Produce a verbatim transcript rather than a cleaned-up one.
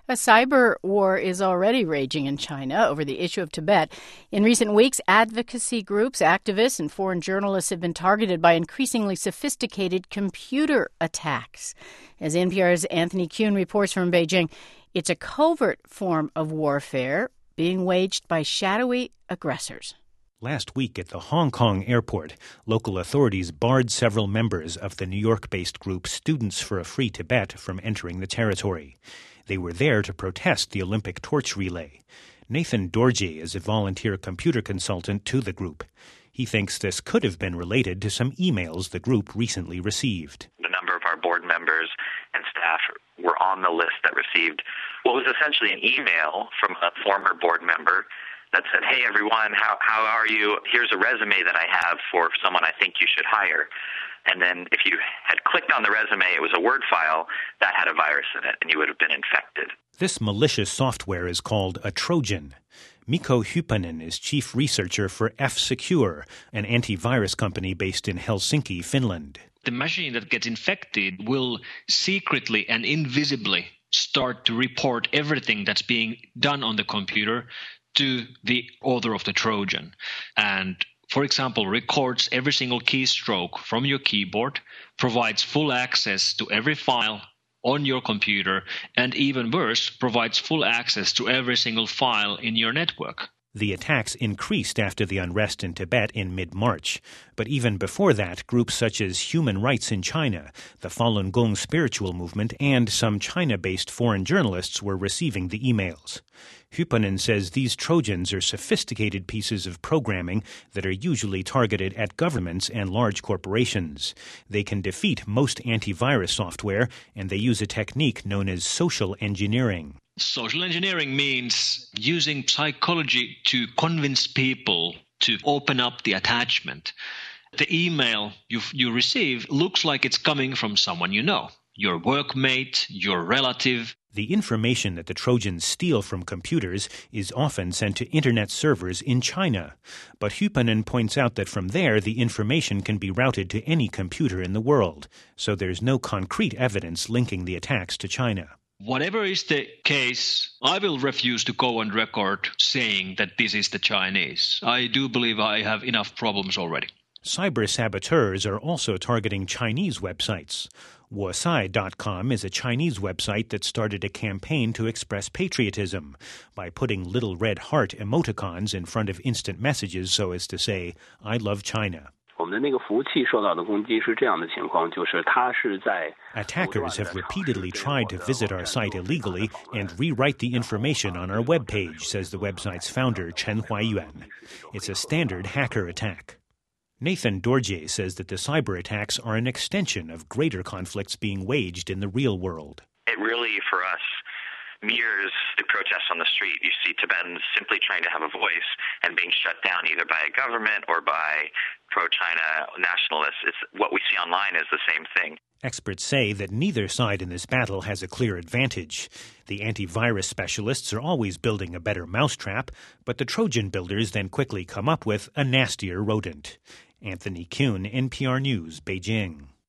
A cyber war is already raging in China over the issue of Tibet. In recent weeks, advocacy groups, activists, and foreign journalists have been targeted by increasingly sophisticated computer attacks. As N P R's Anthony Kuhn reports from Beijing, it's a covert form of warfare being waged by shadowy aggressors. Last week at the Hong Kong airport, local authorities barred several members of the New York-based group Students for a Free Tibet from entering the territory. They were there to protest the Olympic torch relay. Nathan Dorje is a volunteer computer consultant to the group. He thinks this could have been related to some emails the group recently received. A number of our board members and staff were on the list that received what was essentially an email from a former board member that said, "Hey everyone, how how are you? Here's a resume that I have for someone I think you should hire." And then if you had clicked on the resume, it was a Word file that had a virus in it, and you would have been infected. This malicious software is called a Trojan. Mikko Hyppönen is chief researcher for F-Secure, an antivirus company based in Helsinki, Finland. The machine that gets infected will secretly and invisibly start to report everything that's being done on the computer to the author of the Trojan. And for example, records every single keystroke from your keyboard, provides full access to every file on your computer, and even worse, provides full access to every single file in your network. The attacks increased after the unrest in Tibet in mid-March. But even before that, groups such as Human Rights in China, the Falun Gong spiritual movement, and some China-based foreign journalists were receiving the emails. Hyppönen says these Trojans are sophisticated pieces of programming that are usually targeted at governments and large corporations. They can defeat most antivirus software, and they use a technique known as social engineering. Social engineering means using psychology to convince people to open up the attachment. The email you, you receive looks like it's coming from someone you know, your workmate, your relative. The information that the Trojans steal from computers is often sent to Internet servers in China. But Hyppönen points out that from there, the information can be routed to any computer in the world, so there's no concrete evidence linking the attacks to China. Whatever is the case, I will refuse to go on record saying that this is the Chinese. I do believe I have enough problems already. Cyber saboteurs are also targeting Chinese websites. Wosai dot com is a Chinese website that started a campaign to express patriotism by putting little red heart emoticons in front of instant messages so as to say, "I love China." Attackers have repeatedly tried to visit our site illegally and rewrite the information on our webpage, says the website's founder, Chen Huaiyuan. It's a standard hacker attack. Nathan Dorje says that the cyber attacks are an extension of greater conflicts being waged in the real world. It really, for us, mirrors the protests on the street. You see Tibetans simply trying to have a voice and being shut down either by a government or by pro-China nationalists. It's, what we see online is the same thing. Experts say that neither side in this battle has a clear advantage. The antivirus specialists are always building a better mousetrap, but the Trojan builders then quickly come up with a nastier rodent. Anthony Kuhn, N P R News, Beijing.